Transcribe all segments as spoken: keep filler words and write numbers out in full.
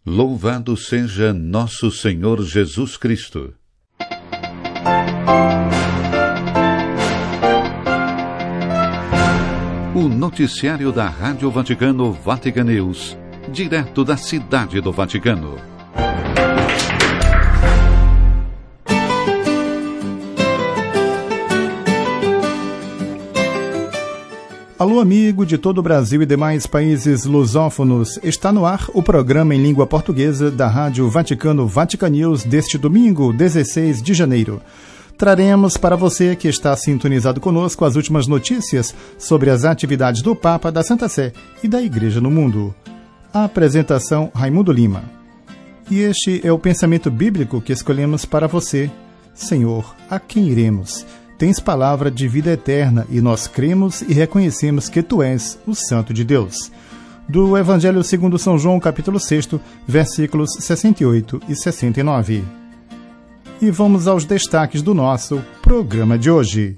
Louvado seja nosso Senhor Jesus Cristo. O noticiário da Rádio Vaticano Vatican News, direto da Cidade do Vaticano. Alô, amigo de todo o Brasil e demais países lusófonos. Está no ar o programa em língua portuguesa da Rádio Vaticano Vatican News deste domingo, dezesseis de janeiro. Traremos para você que está sintonizado conosco as últimas notícias sobre as atividades do Papa, da Santa Sé e da Igreja no mundo. A apresentação, Raimundo Lima. E este é o pensamento bíblico que escolhemos para você. Senhor, a quem iremos? Tens palavra de vida eterna e nós cremos e reconhecemos que Tu és o Santo de Deus. Do Evangelho segundo São João, capítulo seis, versículos sessenta e oito e sessenta e nove. E vamos aos destaques do nosso programa de hoje.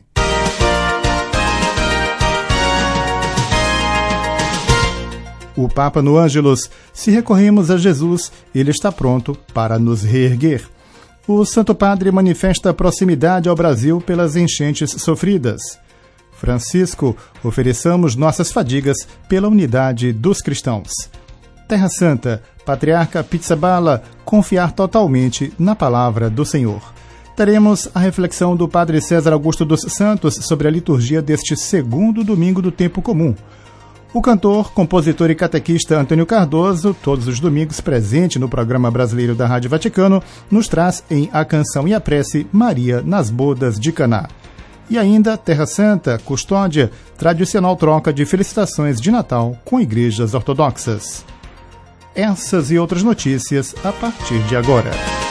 O Papa no Ângelus: se recorremos a Jesus, Ele está pronto para nos reerguer. O Santo Padre manifesta proximidade ao Brasil pelas enchentes sofridas. Francisco: ofereçamos nossas fadigas pela unidade dos cristãos. Terra Santa: Patriarca Pizzaballa, confiar totalmente na palavra do Senhor. Teremos a reflexão do Padre César Augusto dos Santos sobre a liturgia deste segundo domingo do tempo comum. O cantor, compositor e catequista Antônio Cardoso, todos os domingos presente no programa brasileiro da Rádio Vaticano, nos traz em A Canção e a Prece Maria nas Bodas de Caná. E ainda Terra Santa, Custódia, tradicional troca de felicitações de Natal com igrejas ortodoxas. Essas e outras notícias a partir de agora.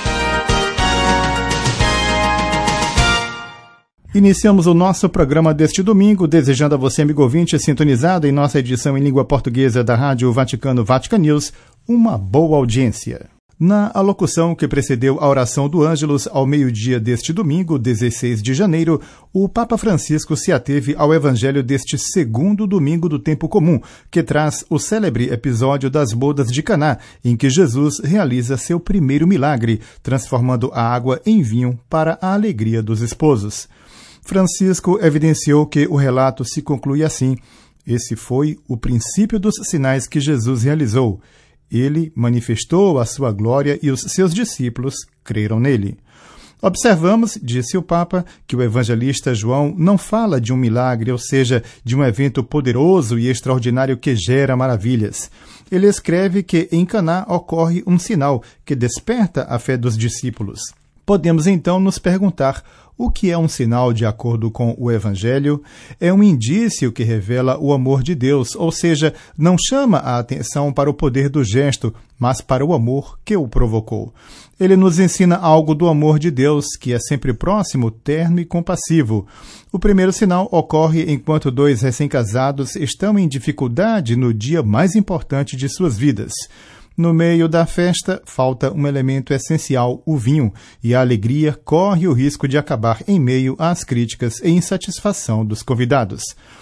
Iniciamos o nosso programa deste domingo, desejando a você, amigo ouvinte, sintonizado em nossa edição em língua portuguesa da Rádio Vaticano Vatican News, uma boa audiência. Na alocução que precedeu a oração do Ângelus ao meio-dia deste domingo, dezesseis de janeiro, o Papa Francisco se ateve ao Evangelho deste segundo domingo do tempo comum, que traz o célebre episódio das bodas de Caná, em que Jesus realiza seu primeiro milagre, transformando a água em vinho para a alegria dos esposos. Francisco evidenciou que o relato se conclui assim: esse foi o princípio dos sinais que Jesus realizou. Ele manifestou a sua glória e os seus discípulos creram nele. Observamos, disse o Papa, que o evangelista João não fala de um milagre, ou seja, de um evento poderoso e extraordinário que gera maravilhas. Ele escreve que em Caná ocorre um sinal que desperta a fé dos discípulos. Podemos então nos perguntar: o que é um sinal de acordo com o Evangelho? É um indício que revela o amor de Deus, ou seja, não chama a atenção para o poder do gesto, mas para o amor que o provocou. Ele nos ensina algo do amor de Deus, que é sempre próximo, terno e compassivo. O primeiro sinal ocorre enquanto dois recém-casados estão em dificuldade no dia mais importante de suas vidas. No meio da festa, falta um elemento essencial, o vinho, e a alegria corre o risco de acabar em meio às críticas e insatisfação dos convidados.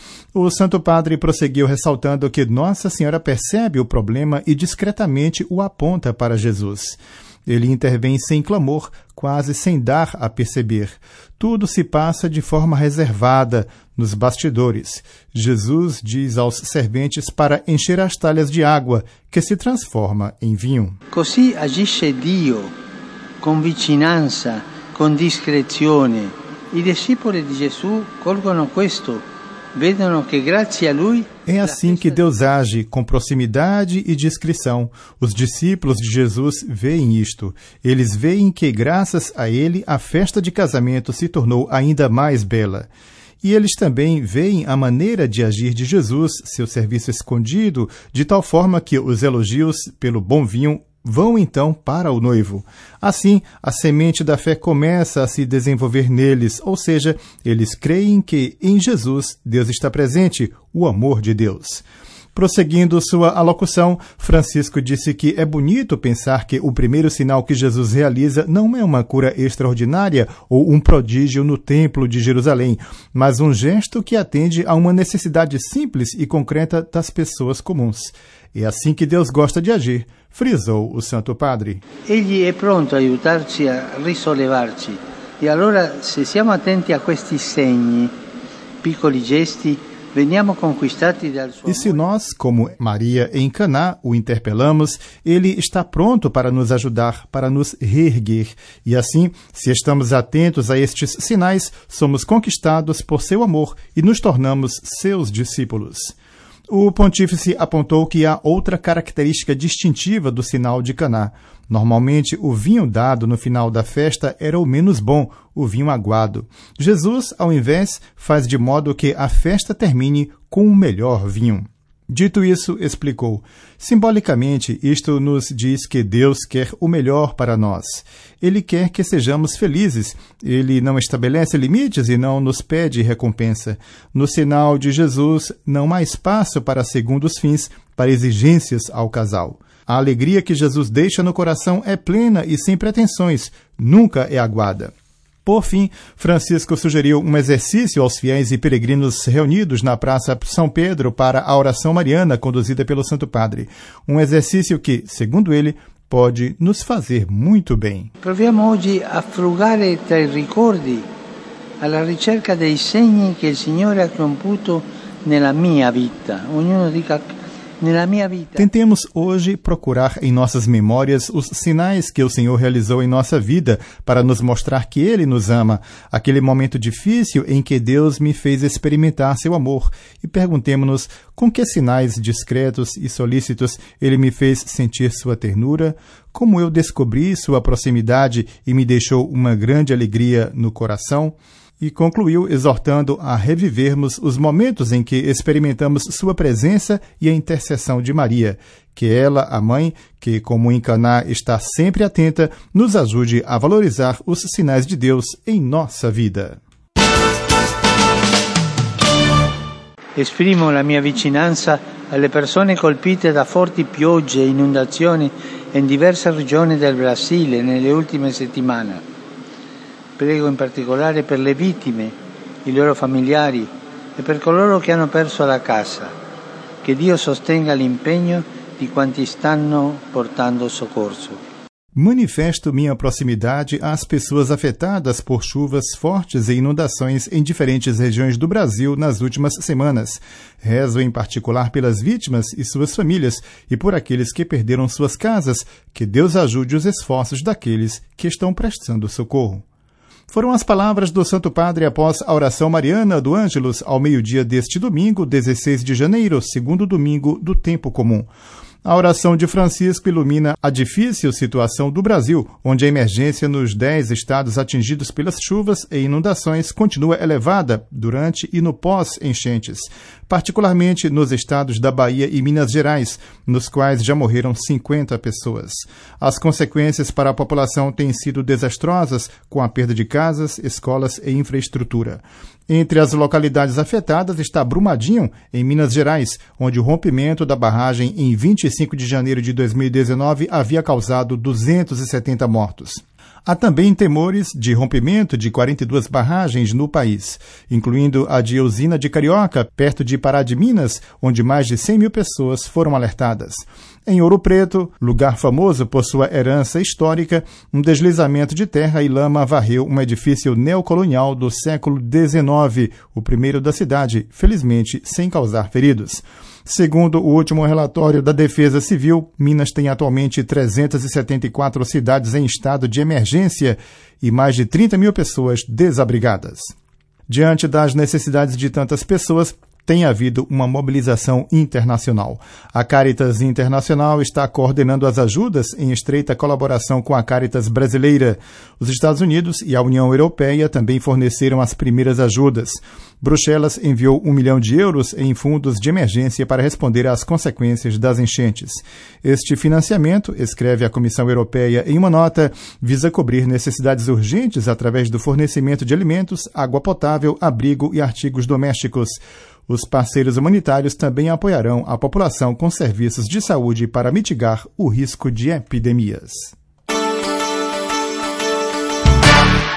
O Santo Padre prosseguiu ressaltando que Nossa Senhora percebe o problema e discretamente o aponta para Jesus. Ele intervém sem clamor, quase sem dar a perceber. Tudo se passa de forma reservada, nos bastidores. Jesus diz aos serventes para encher as talhas de água, que se transforma em vinho. Così agisce Dio, con vicinanza, con discrezione. I discepoli di Gesù colgono questo. Vedono que grazie a lui. É assim que Deus age, com proximidade e discrição. Os discípulos de Jesus veem isto. Eles veem que, graças a ele, a festa de casamento se tornou ainda mais bela. E eles também veem a maneira de agir de Jesus, seu serviço escondido, de tal forma que os elogios pelo bom vinho vão então para o noivo. Assim, a semente da fé começa a se desenvolver neles, ou seja, eles creem que em Jesus Deus está presente, o amor de Deus. Prosseguindo sua alocução, Francisco disse que é bonito pensar que o primeiro sinal que Jesus realiza não é uma cura extraordinária ou um prodígio no Templo de Jerusalém, mas um gesto que atende a uma necessidade simples e concreta das pessoas comuns. É assim que Deus gosta de agir, frisou o Santo Padre. Egli è pronto a aiutarci a risollevarci. E allora, se siamo attenti a questi segni, piccoli gesti, veniamo conquistati dal suo E se nós, como Maria em Caná, o interpelamos, ele está pronto para nos ajudar, para nos reerguer. E assim, se estamos atentos a estes sinais, somos conquistados por seu amor e nos tornamos seus discípulos. O pontífice apontou que há outra característica distintiva do sinal de Caná. Normalmente, o vinho dado no final da festa era o menos bom, o vinho aguado. Jesus, ao invés, faz de modo que a festa termine com o melhor vinho. Dito isso, explicou, simbolicamente, isto nos diz que Deus quer o melhor para nós. Ele quer que sejamos felizes. Ele não estabelece limites e não nos pede recompensa. No sinal de Jesus, não há espaço para segundos fins, para exigências ao casal. A alegria que Jesus deixa no coração é plena e sem pretensões, nunca é aguada. Por fim, Francisco sugeriu um exercício aos fiéis e peregrinos reunidos na Praça São Pedro para a oração mariana conduzida pelo Santo Padre. Um exercício que, segundo ele, pode nos fazer muito bem. Proviamo oggi a frugare tra i ricordi, alla ricerca dei segni che il Signore ha compiuto nella mia vita. Ognuno dica nella mia vita. Tentemos hoje procurar em nossas memórias os sinais que o Senhor realizou em nossa vida para nos mostrar que Ele nos ama, aquele momento difícil em que Deus me fez experimentar seu amor, e perguntemo-nos com que sinais discretos e solícitos Ele me fez sentir sua ternura, como eu descobri sua proximidade e me deixou uma grande alegria no coração. E concluiu exortando a revivermos os momentos em que experimentamos sua presença e a intercessão de Maria, que ela, a mãe, que como em Caná está sempre atenta, nos ajude a valorizar os sinais de Deus em nossa vida. Esprimo la mia vicinanza alle persone colpite da forti piogge e inondazioni in diverse regioni del Brasile nelle ultime settimane. Prego in particolare per le vittime, i loro familiari e per coloro che hanno perso la casa. Che Dio sostenga l'impegno di quanti stanno portando soccorso. Manifesto minha proximidade às pessoas afetadas por chuvas fortes e inundações em diferentes regiões do Brasil nas últimas semanas. Rezo em particular pelas vítimas e suas famílias e por aqueles que perderam suas casas. Que Deus ajude os esforços daqueles que estão prestando socorro. Foram as palavras do Santo Padre após a oração mariana do Ângelus ao meio-dia deste domingo, dezesseis de janeiro, segundo domingo do tempo comum. A oração de Francisco ilumina a difícil situação do Brasil, onde a emergência nos dez estados atingidos pelas chuvas e inundações continua elevada durante e no pós-enchentes, particularmente nos estados da Bahia e Minas Gerais, nos quais já morreram cinquenta pessoas. As consequências para a população têm sido desastrosas, com a perda de casas, escolas e infraestrutura. Entre as localidades afetadas está Brumadinho, em Minas Gerais, onde o rompimento da barragem em vinte e cinco de janeiro de dois mil e dezenove havia causado duzentos e setenta mortos. Há também temores de rompimento de quarenta e duas barragens no país, incluindo a de Usina de Carioca, perto de Pará de Minas, onde mais de cem mil pessoas foram alertadas. Em Ouro Preto, lugar famoso por sua herança histórica, um deslizamento de terra e lama varreu um edifício neocolonial do século dezenove, o primeiro da cidade, felizmente sem causar feridos. Segundo o último relatório da Defesa Civil, Minas tem atualmente trezentas e setenta e quatro cidades em estado de emergência e mais de trinta mil pessoas desabrigadas. Diante das necessidades de tantas pessoas, tem havido uma mobilização internacional. A Caritas Internacional está coordenando as ajudas em estreita colaboração com a Caritas brasileira. Os Estados Unidos e a União Europeia também forneceram as primeiras ajudas. Bruxelas enviou um milhão de euros em fundos de emergência para responder às consequências das enchentes. Este financiamento, escreve a Comissão Europeia em uma nota, visa cobrir necessidades urgentes através do fornecimento de alimentos, água potável, abrigo e artigos domésticos. Os parceiros humanitários também apoiarão a população com serviços de saúde para mitigar o risco de epidemias.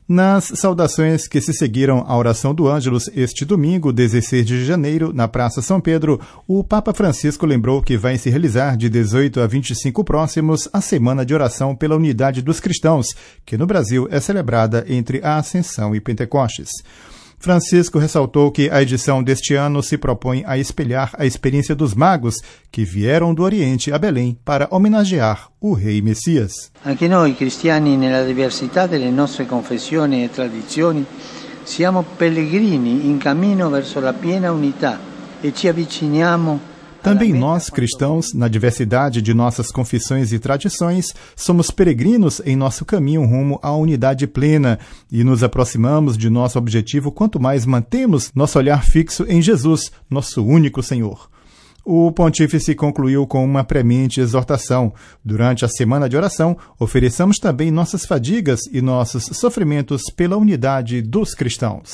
Nas saudações que se seguiram à oração do Ângelus este domingo, dezesseis de janeiro, na Praça São Pedro, o Papa Francisco lembrou que vai se realizar de dezoito a vinte e cinco próximos a Semana de Oração pela Unidade dos Cristãos, que no Brasil é celebrada entre a Ascensão e Pentecostes. Francisco ressaltou que a edição deste ano se propõe a espelhar a experiência dos magos que vieram do Oriente a Belém para homenagear o Rei Messias. Anche noi cristiani, nella diversità delle nostre confessioni e tradizioni, siamo pellegrini in cammino verso la piena unità e ci avviciniamo. Também nós, cristãos, na diversidade de nossas confissões e tradições, somos peregrinos em nosso caminho rumo à unidade plena e nos aproximamos de nosso objetivo quanto mais mantemos nosso olhar fixo em Jesus, nosso único Senhor. O pontífice concluiu com uma premente exortação. Durante a semana de oração, ofereçamos também nossas fadigas e nossos sofrimentos pela unidade dos cristãos.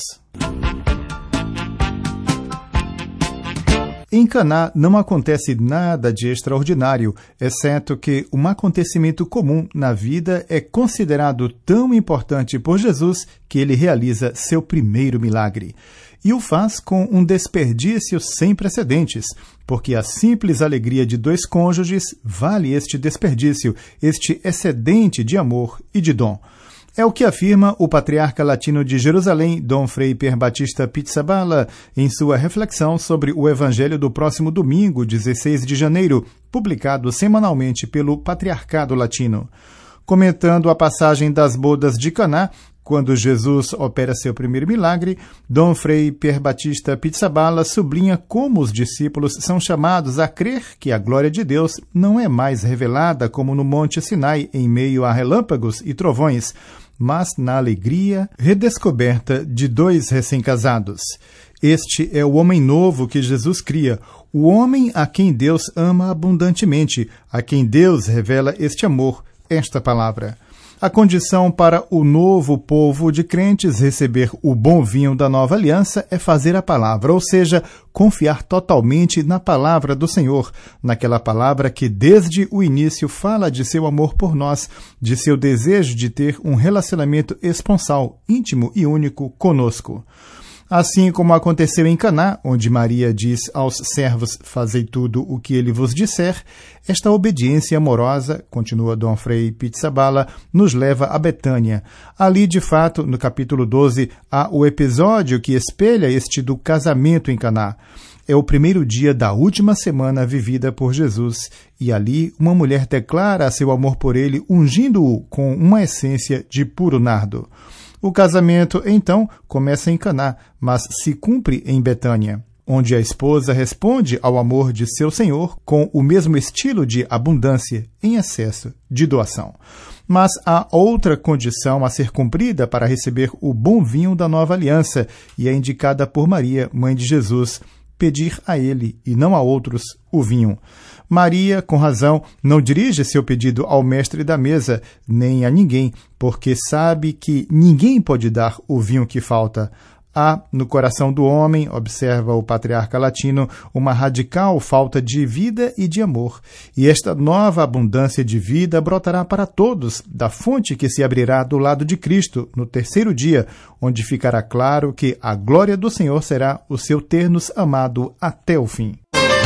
Em Caná não acontece nada de extraordinário, exceto que um acontecimento comum na vida é considerado tão importante por Jesus que ele realiza seu primeiro milagre. E o faz com um desperdício sem precedentes, porque a simples alegria de dois cônjuges vale este desperdício, este excedente de amor e de dom. É o que afirma o patriarca latino de Jerusalém, Dom Frei Pier Batista Pizzaballa, em sua reflexão sobre o Evangelho do próximo domingo, dezesseis de janeiro, publicado semanalmente pelo Patriarcado Latino. Comentando a passagem das bodas de Caná, quando Jesus opera seu primeiro milagre, Dom Frei Pier Batista Pizzaballa sublinha como os discípulos são chamados a crer que a glória de Deus não é mais revelada como no Monte Sinai, em meio a relâmpagos e trovões, mas na alegria redescoberta de dois recém-casados. Este é o homem novo que Jesus cria, o homem a quem Deus ama abundantemente, a quem Deus revela este amor, esta palavra. A condição para o novo povo de crentes receber o bom vinho da nova aliança é fazer a palavra, ou seja, confiar totalmente na palavra do Senhor, naquela palavra que desde o início fala de seu amor por nós, de seu desejo de ter um relacionamento esponsal, íntimo e único conosco. Assim como aconteceu em Caná, onde Maria diz aos servos, fazei tudo o que ele vos disser, esta obediência amorosa, continua Dom Frei Pizzaballa, nos leva a Betânia. Ali, de fato, no capítulo doze, há o episódio que espelha este do casamento em Caná. É o primeiro dia da última semana vivida por Jesus, e ali uma mulher declara seu amor por ele, ungindo-o com uma essência de puro nardo. O casamento, então, começa em Caná, mas se cumpre em Betânia, onde a esposa responde ao amor de seu senhor com o mesmo estilo de abundância, em excesso de doação. Mas há outra condição a ser cumprida para receber o bom vinho da nova aliança, e é indicada por Maria, mãe de Jesus, pedir a ele, e não a outros, o vinho. Maria, com razão, não dirige seu pedido ao mestre da mesa, nem a ninguém, porque sabe que ninguém pode dar o vinho que falta. Há, no coração do homem, observa o patriarca latino, uma radical falta de vida e de amor. E esta nova abundância de vida brotará para todos, da fonte que se abrirá do lado de Cristo, no terceiro dia, onde ficará claro que a glória do Senhor será o seu ter-nos amado até o fim.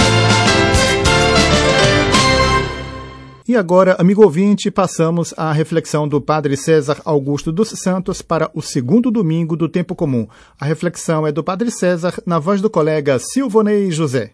E agora, amigo ouvinte, passamos à reflexão do Padre César Augusto dos Santos para o segundo domingo do Tempo Comum. A reflexão é do Padre César, na voz do colega Silvonei José.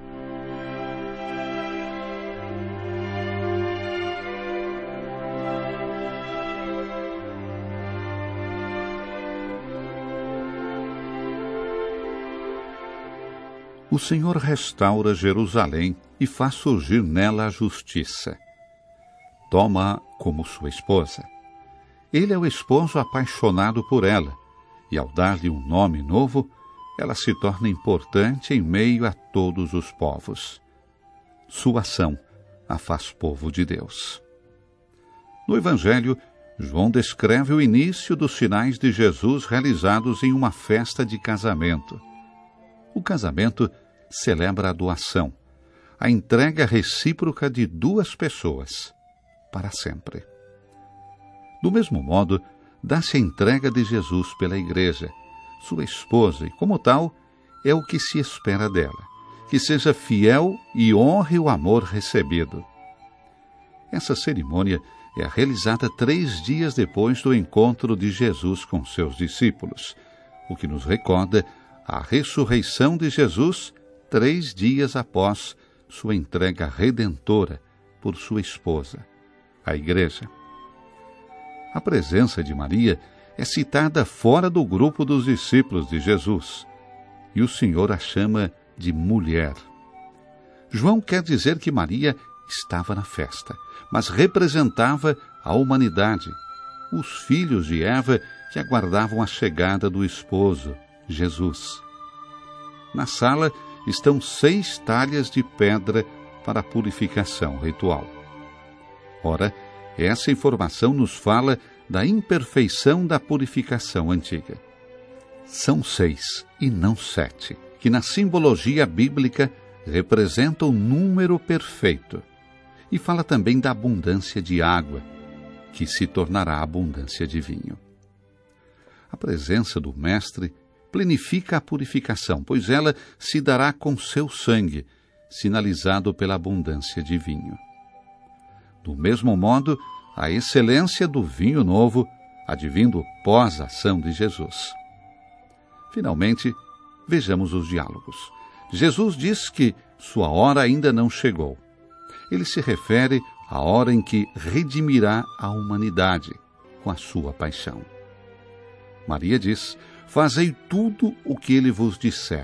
O Senhor restaura Jerusalém e faz surgir nela a justiça. Toma-a como sua esposa. Ele é o esposo apaixonado por ela, e ao dar-lhe um nome novo, ela se torna importante em meio a todos os povos. Sua ação a faz povo de Deus. No Evangelho, João descreve o início dos sinais de Jesus realizados em uma festa de casamento. O casamento celebra a doação, a entrega recíproca de duas pessoas, para sempre. Do mesmo modo, dá-se a entrega de Jesus pela Igreja, sua esposa, e como tal, é o que se espera dela, que seja fiel e honre o amor recebido. Essa cerimônia é realizada três dias depois do encontro de Jesus com seus discípulos, o que nos recorda a ressurreição de Jesus três dias após sua entrega redentora por sua esposa, a Igreja. A presença de Maria é citada fora do grupo dos discípulos de Jesus, e o Senhor a chama de mulher. João quer dizer que Maria estava na festa, mas representava a humanidade, os filhos de Eva que aguardavam a chegada do esposo, Jesus. Na sala estão seis talhas de pedra para a purificação ritual. Ora, essa informação nos fala da imperfeição da purificação antiga. São seis e não sete, que na simbologia bíblica representa o número perfeito, e fala também da abundância de água, que se tornará abundância de vinho. A presença do Mestre plenifica a purificação, pois ela se dará com seu sangue, sinalizado pela abundância de vinho. Do mesmo modo, a excelência do vinho novo, advindo pós-ação de Jesus. Finalmente, vejamos os diálogos. Jesus diz que sua hora ainda não chegou. Ele se refere à hora em que redimirá a humanidade com a sua paixão. Maria diz: fazei tudo o que ele vos disser.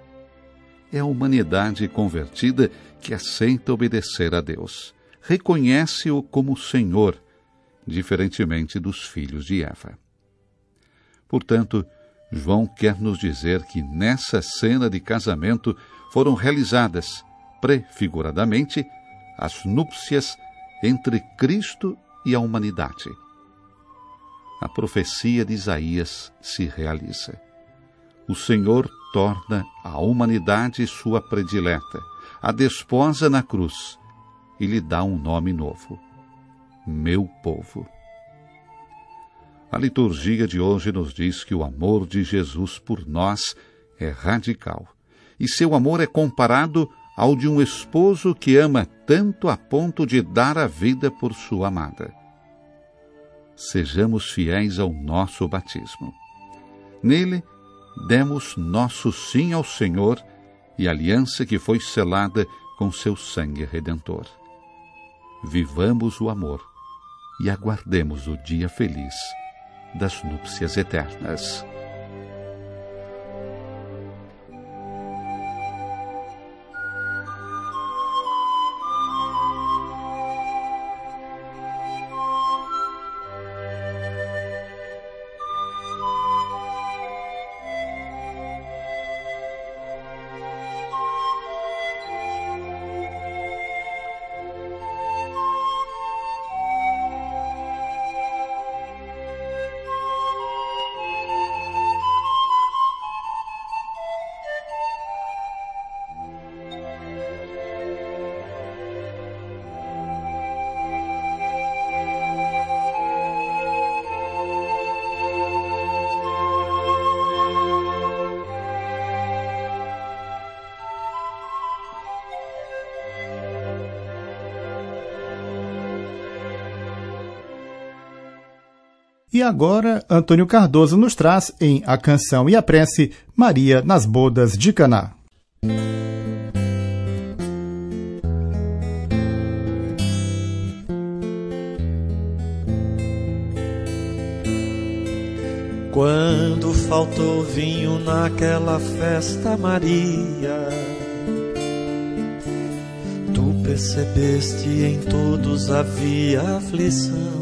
É a humanidade convertida que aceita obedecer a Deus. Reconhece-o como Senhor, diferentemente dos filhos de Eva. Portanto, João quer nos dizer que nessa cena de casamento foram realizadas, prefiguradamente, as núpcias entre Cristo e a humanidade. A profecia de Isaías se realiza. O Senhor torna a humanidade sua predileta, a desposa na cruz, e lhe dá um nome novo: meu povo. A liturgia de hoje nos diz que o amor de Jesus por nós é radical, e seu amor é comparado ao de um esposo que ama tanto a ponto de dar a vida por sua amada. Sejamos fiéis ao nosso batismo. Nele, demos nosso sim ao Senhor e a aliança que foi selada com seu sangue redentor. Vivamos o amor e aguardemos o dia feliz das núpcias eternas. E agora, Antônio Cardoso nos traz, em A Canção e a Prece, Maria nas Bodas de Caná. Quando faltou vinho naquela festa, Maria, tu percebeste em todos havia aflição.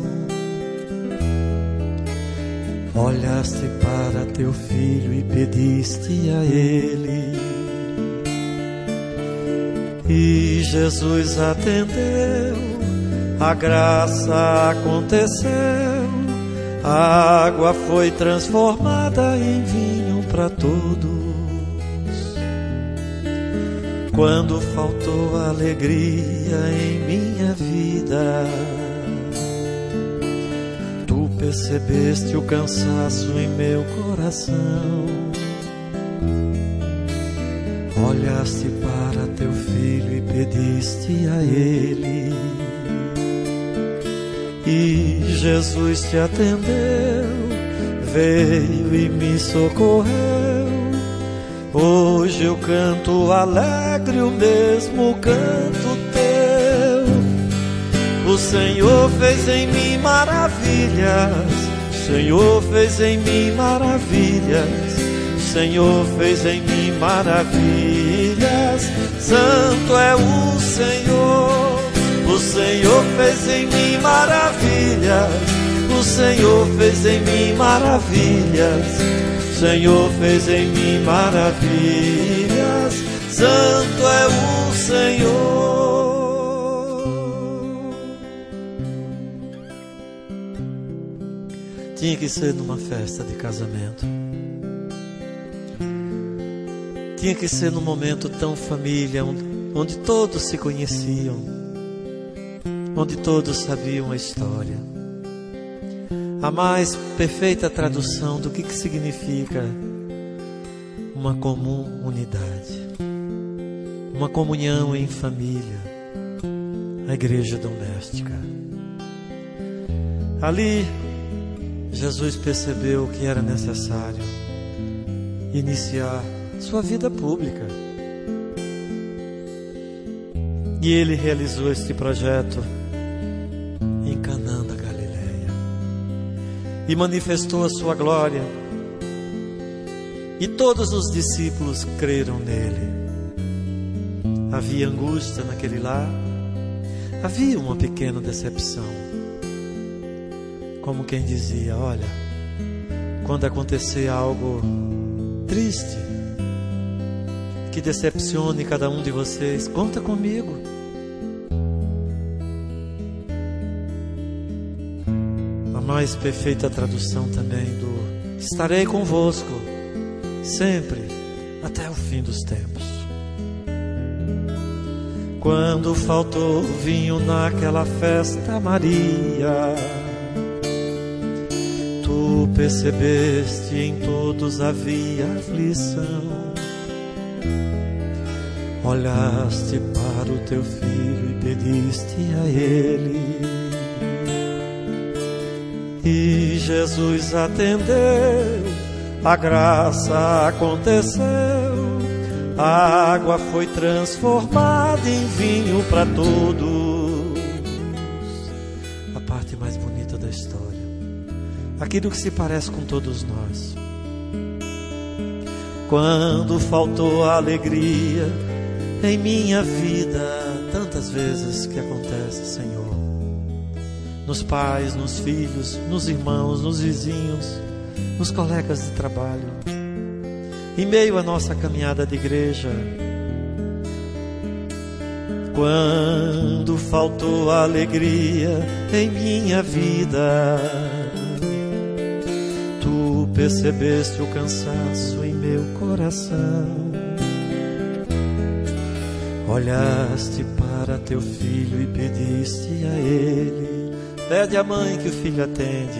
Olhaste para teu filho e pediste a ele, e Jesus atendeu, a graça aconteceu, a água foi transformada em vinho para todos. Quando faltou alegria em minha vida, percebeste o cansaço em meu coração. Olhaste para teu filho e pediste a ele, e Jesus te atendeu, veio e me socorreu. Hoje eu canto alegre o mesmo canto teu. O Senhor fez em mim maravilhas, o Senhor fez em mim maravilhas, o Senhor fez em mim maravilhas. Santo é o Senhor, o Senhor fez em mim maravilhas, o Senhor fez em mim maravilhas, o Senhor fez em mim maravilhas. Santo é o Senhor. Tinha que ser numa festa de casamento. Tinha que ser num momento tão família, onde todos se conheciam, onde todos sabiam a história. A mais perfeita tradução do que, que significa uma comum unidade, uma comunhão em família, a igreja doméstica. Ali, Jesus percebeu que era necessário iniciar sua vida pública. E ele realizou este projeto em Canaã da Galileia e manifestou a sua glória. E todos os discípulos creram nele. Havia angústia naquele lar, havia uma pequena decepção. Como quem dizia: olha, quando acontecer algo triste, que decepcione cada um de vocês, conta comigo. A mais perfeita tradução também do estarei convosco sempre até o fim dos tempos. Quando faltou vinho naquela festa, Maria, tu percebeste em todos havia aflição. Olhaste para o teu filho e pediste a ele, e Jesus atendeu, a graça aconteceu, a água foi transformada em vinho para todos. A parte mais bonita da história, aquilo que se parece com todos nós. Quando faltou a alegria em minha vida, tantas vezes que acontece, Senhor, nos pais, nos filhos, nos irmãos, nos vizinhos, nos colegas de trabalho, em meio à nossa caminhada de igreja. Quando faltou a alegria em minha vida, tu percebeste o cansaço em meu coração. Olhaste para teu filho e pediste a ele. Pede à mãe que o filho atende.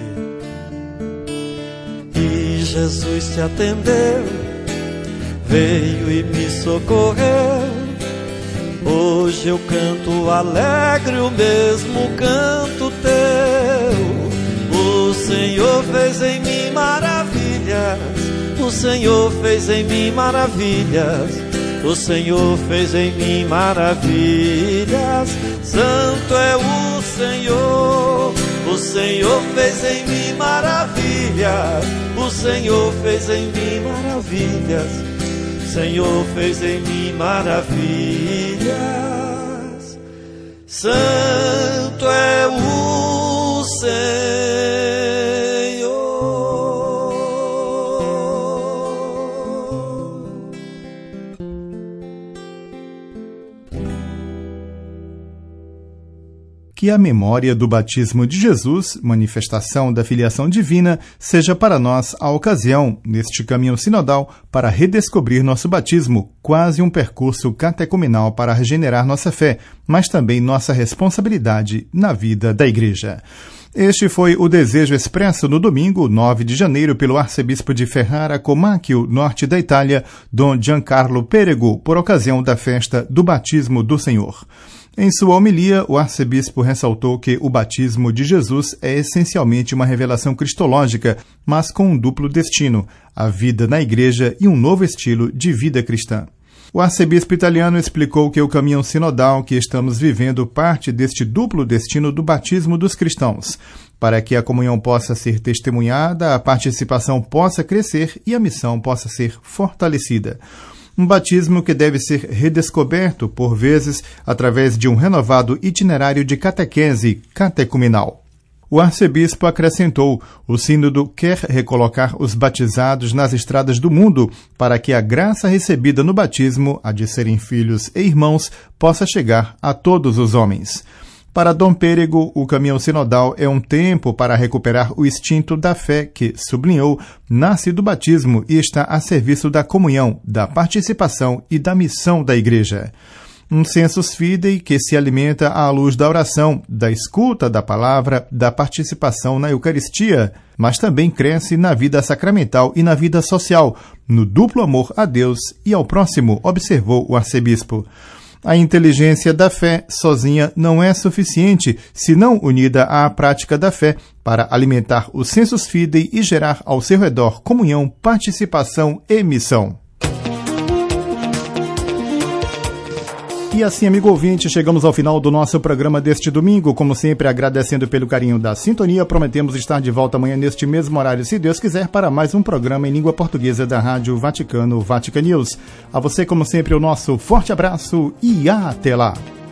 E Jesus te atendeu, veio e me socorreu. Hoje eu canto alegre o mesmo canto teu. O Senhor fez em mim maravilhas, o Senhor fez em mim maravilhas, o Senhor fez em mim maravilhas. Santo é o Senhor, o Senhor fez em mim maravilhas, o Senhor fez em mim maravilhas, o Senhor fez em mim maravilhas. Santo é o Senhor. Que a memória do batismo de Jesus, manifestação da filiação divina, seja para nós a ocasião, neste caminho sinodal, para redescobrir nosso batismo, quase um percurso catecumenal para regenerar nossa fé, mas também nossa responsabilidade na vida da Igreja. Este foi o desejo expresso no domingo, nove de janeiro, pelo arcebispo de Ferrara, Comacchio, norte da Itália, Dom Giancarlo Perego, por ocasião da festa do batismo do Senhor. Em sua homilia, o arcebispo ressaltou que o batismo de Jesus é essencialmente uma revelação cristológica, mas com um duplo destino, a vida na igreja e um novo estilo de vida cristã. O arcebispo italiano explicou que o caminho sinodal que estamos vivendo parte deste duplo destino do batismo dos cristãos. Para que a comunhão possa ser testemunhada, a participação possa crescer e a missão possa ser fortalecida. Um batismo que deve ser redescoberto, por vezes, através de um renovado itinerário de catequese catecumenal. O arcebispo acrescentou: o sínodo quer recolocar os batizados nas estradas do mundo para que a graça recebida no batismo, a de serem filhos e irmãos, possa chegar a todos os homens. Para Dom Perego, o caminho sinodal é um tempo para recuperar o instinto da fé que, sublinhou, nasce do batismo e está a serviço da comunhão, da participação e da missão da Igreja. Um sensus fidei que se alimenta à luz da oração, da escuta da palavra, da participação na Eucaristia, mas também cresce na vida sacramental e na vida social, no duplo amor a Deus e ao próximo, observou o arcebispo. A inteligência da fé sozinha não é suficiente, se não unida à prática da fé, para alimentar o sensus fidei e gerar ao seu redor comunhão, participação e missão. E assim, amigo ouvinte, chegamos ao final do nosso programa deste domingo. Como sempre, agradecendo pelo carinho da sintonia, prometemos estar de volta amanhã neste mesmo horário, se Deus quiser, para mais um programa em língua portuguesa da Rádio Vaticano, Vatican News. A você, como sempre, o nosso forte abraço e até lá!